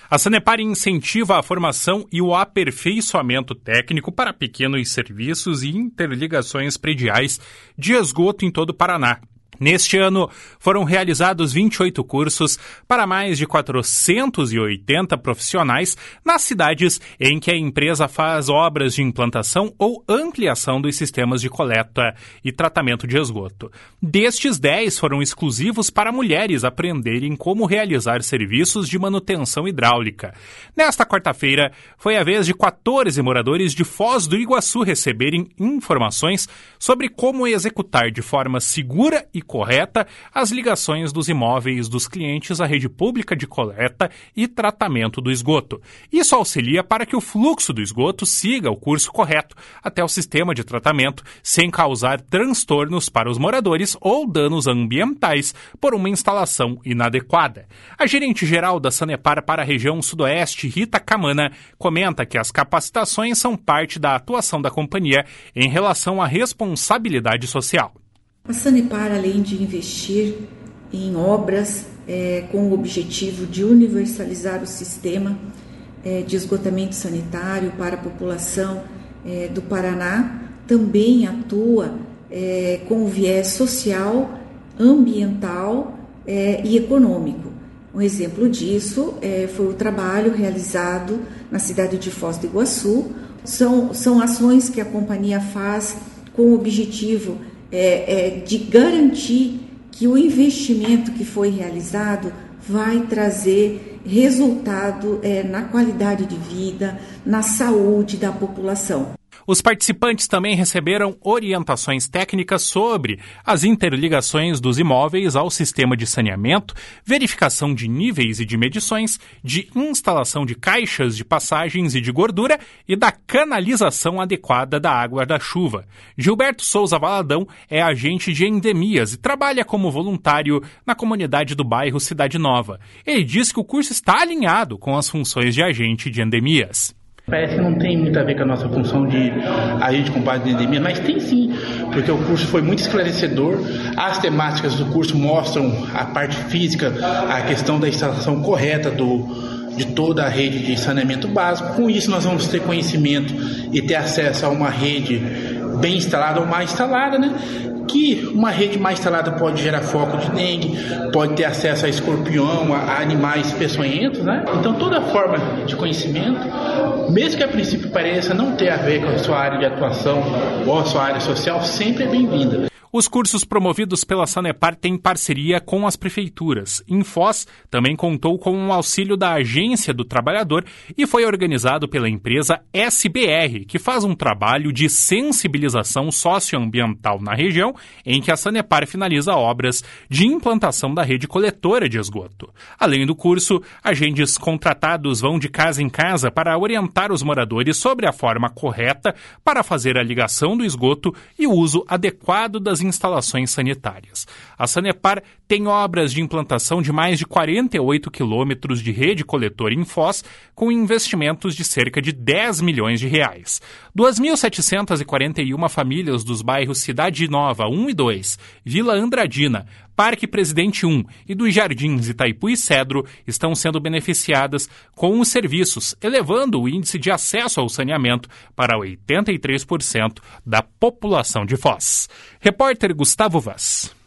A Sanepar incentiva a formação e o aperfeiçoamento técnico para pequenos serviços e interligações prediais de esgoto em todo o Paraná. Neste ano, foram realizados 28 cursos para mais de 480 profissionais nas cidades em que a empresa faz obras de implantação ou ampliação dos sistemas de coleta e tratamento de esgoto. Destes, 10 foram exclusivos para mulheres aprenderem como realizar serviços de manutenção hidráulica. Nesta quarta-feira, foi a vez de 14 moradores de Foz do Iguaçu receberem informações sobre como executar de forma segura e correta as ligações dos imóveis dos clientes à rede pública de coleta e tratamento do esgoto. Isso auxilia para que o fluxo do esgoto siga o curso correto até o sistema de tratamento, sem causar transtornos para os moradores ou danos ambientais por uma instalação inadequada. A gerente-geral da Sanepar para a região sudoeste, Rita Camana, comenta que as capacitações são parte da atuação da companhia em relação à responsabilidade social. A Sanepar, além de investir em obras com o objetivo de universalizar o sistema de esgotamento sanitário para a população do Paraná, também atua com o viés social, ambiental e econômico. Um exemplo disso foi o trabalho realizado na cidade de Foz do Iguaçu. São ações que a companhia faz com o objetivo de garantir que o investimento que foi realizado vai trazer resultado na qualidade de vida, na saúde da população. Os participantes também receberam orientações técnicas sobre as interligações dos imóveis ao sistema de saneamento, verificação de níveis e de medições, de instalação de caixas de passagens e de gordura e da canalização adequada da água da chuva. Gilberto Souza Valadão é agente de endemias e trabalha como voluntário na comunidade do bairro Cidade Nova. Ele diz que o curso está alinhado com as funções de agente de endemias. Parece que não tem muito a ver com a nossa função de agente de combate à endemia, mas tem sim, porque o curso foi muito esclarecedor. As temáticas do curso mostram a parte física, a questão da instalação correta de toda a rede de saneamento básico. Com isso, nós vamos ter conhecimento e ter acesso a uma rede bem instalada ou mal instalada, né? Que uma rede mais instalada pode gerar foco de dengue, pode ter acesso a escorpião, a animais peçonhentos, né? Então toda forma de conhecimento, mesmo que a princípio pareça não ter a ver com a sua área de atuação ou a sua área social, sempre é bem-vinda. Os cursos promovidos pela Sanepar têm parceria com as prefeituras. Em Foz, também contou com o auxílio da Agência do Trabalhador e foi organizado pela empresa SBR, que faz um trabalho de sensibilização socioambiental na região, em que a Sanepar finaliza obras de implantação da rede coletora de esgoto. Além do curso, agentes contratados vão de casa em casa para orientar os moradores sobre a forma correta para fazer a ligação do esgoto e o uso adequado das instalações sanitárias. A Sanepar tem obras de implantação de mais de 48 quilômetros de rede coletora em Foz, com investimentos de cerca de 10 milhões de reais. 2.741 famílias dos bairros Cidade Nova 1 e 2, Vila Andradina, Parque Presidente 1 e dos Jardins Itaipu e Cedro estão sendo beneficiadas com os serviços, elevando o índice de acesso ao saneamento para 83% da população de Foz. Repórter Gustavo Vaz.